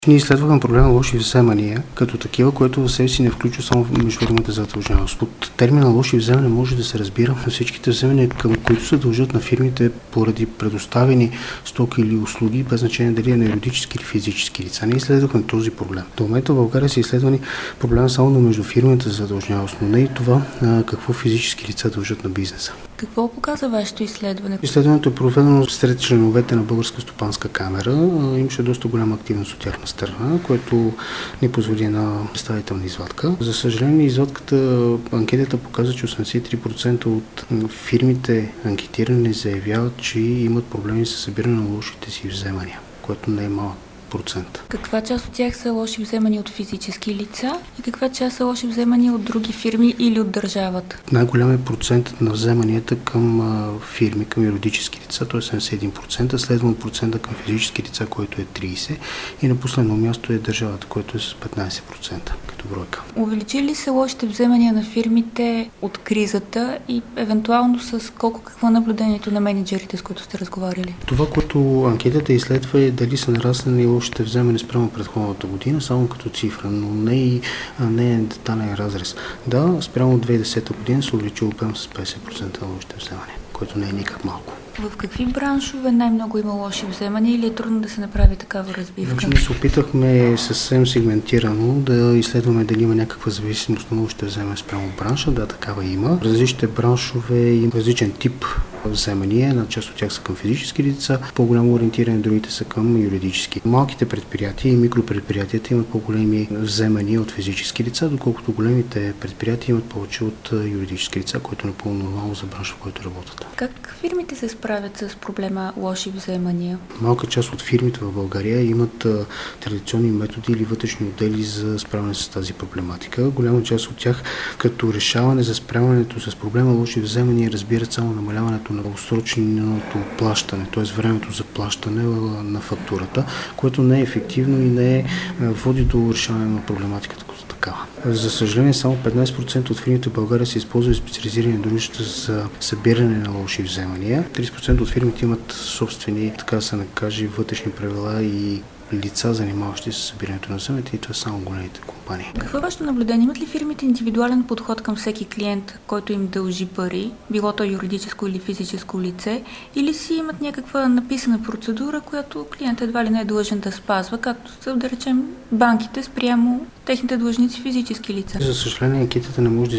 Ние изследвахме проблема лоши вземания като такива, което в себе си не включва само междуфирмената задлъжнялост. От термина лоши вземания може да се разбира на всичките вземания, към които се дължат на фирмите поради предоставени стоки или услуги, без значение дали е на юридически или физически лица. Ние изследвахме този проблем. До момента в България са изследвани проблема само на междуфирмената задлъжнялост, но не и това какво физически лица дължат на бизнеса. Какво показва вашето изследване? Изследването е проведено сред членовете на Българска стопанска камера. Имаше доста голяма активност от тяхна страна, което ни позволи една представителна извадка. За съжаление, анкетата показва, че 83% от фирмите анкетирани заявяват, че имат проблеми с събиране на лошите си вземания, което не е малък процент. Каква част от тях са лоши вземания от физически лица и каква част са лоши вземания от други фирми или от държавата? Най-голям е процентът на вземанията към фирми, към юридически лица, т.е. 71%, следвано процента към физически лица, който е 30%, и на последно място е държавата, което е с 15% като бройка. Увеличили ли се лошите вземания на фирмите от кризата и евентуално с какво наблюдението на менеджерите, с които сте разговаряли? Това, което анкетата изследва, е дали са нараснали лошите вземания спрямо предходната година, само като цифра, но не е детален разрез. Да, спрямо 2010 година се увеличи обем с 50% на лошите вземания, което не е никак малко. В какви браншове най-много има лоши вземания или е трудно да се направи такава разбивка? Ние се опитахме съвсем сегментирано да изследваме дали има някаква зависимост на лошите вземания спрямо бранша. Да, такава има. Различните браншове има различен тип вземания. Една част от тях са към физически лица, по-голямо ориентиране, другите са към юридически. Малките предприятия и микропредприятията имат по-големи вземания от физически лица, доколкото големите предприятия имат повече от юридически лица, което е напълно нормално за бранша, в който работят. Как фирмите се справят с проблема лоши вземания? Малка част от фирмите в България имат традиционни методи или вътрешни отдели за справяне с тази проблематика. Голяма част от тях като решаване за справянето с проблема лоши вземания разбират само намаляването на отсроченото плащане, т.е. времето за плащане на фактурата, което не е ефективно и не води до решаване на проблематиката като такава. За съжаление, само 15% от фирмите в България се използват специализирани дружества за събиране на лоши вземания. 30% от фирмите имат собствени, така да се накаже, вътрешни правила и лица, занимаващи се с събирането на вземания, и това са само големите компании. Какво е вашето наблюдение? Имат ли фирмите индивидуален подход към всеки клиент, който им дължи пари, било то юридическо или физическо лице, или си имат някаква написана процедура, която клиент едва ли не е длъжен да спазва, както са, да речем, банките спрямо техните длъжници физически лица? За съжаление, анкетата не може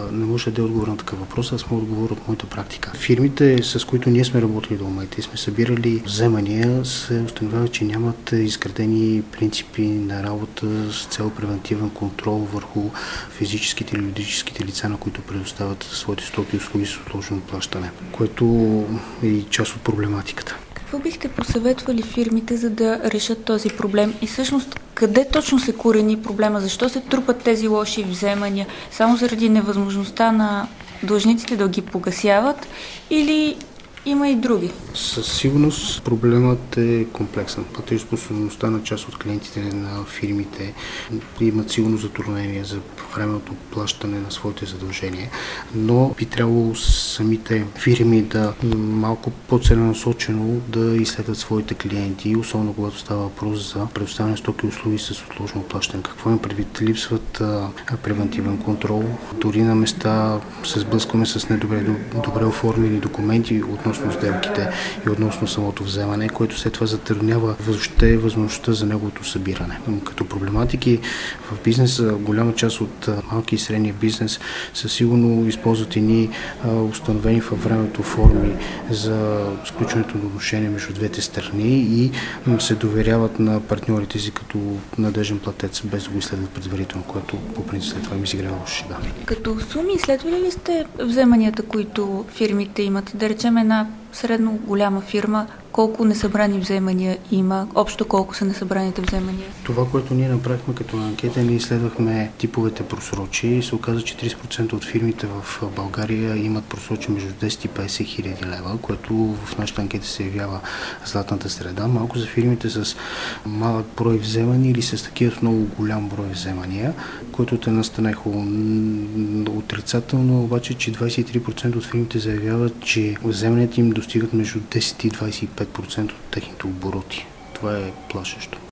да даде отговор на такъв въпрос, аз мога отговор от моята практика. Фирмите, с които ние сме работили до момента и сме събирали вземания, се установява, че нямат изградени принципи на работа с цел превентивен контрол върху физическите или юридическите лица, на които предоставят своите стоки и услуги с отложено плащане, което е и част от проблематиката. Какво бихте посъветвали фирмите, за да решат този проблем? И всъщност, къде точно се корени проблема? Защо се трупат тези лоши вземания? Само заради невъзможността на длъжниците да ги погасяват или има и други? Със сигурност проблемът е комплексен. Платежоспособността на част от клиентите на фирмите имат сигурно затруднения за времето плащане на своите задължения, но би трябвало самите фирми да малко по-целенасочено да изследват своите клиенти, особено когато става въпрос за предоставяне стоки и услуги с отложено плащане. Какво им предвид? Липсват превентивен контрол. Дори на места се сблъскваме с добре оформени документи относно сделките и относно самото вземане, което след това затруднява въобще възможността за неговото събиране. Като проблематики в бизнеса, голяма част от малки и средния бизнес със сигурно използват едни установени във времето форми за сключването на отношения между двете страни и се доверяват на партньорите си като надежден платец, без да го изследват предварително, което по принцип след това ми изиграва лошо шега. Като суми, изследвали ли сте вземанията, които фирмите имат? Да речем една средно голяма фирма, колко несъбрани вземания има, общо колко са несъбраните вземания? Това, което ние направихме като анкета, ние изследвахме типовете просрочи и се оказа, че 30% от фирмите в България имат просрочи между 10 и 50 хиляди лева, което в нашата анкета се явява златната среда. Малко за фирмите с малък брой вземания или с такива с много голям брой вземания, което те настанаха отрицателно, обаче, че 23% от фирмите заявяват, че вземанията им достигат между 10 и 25% от техните обороти. Това е плашещо.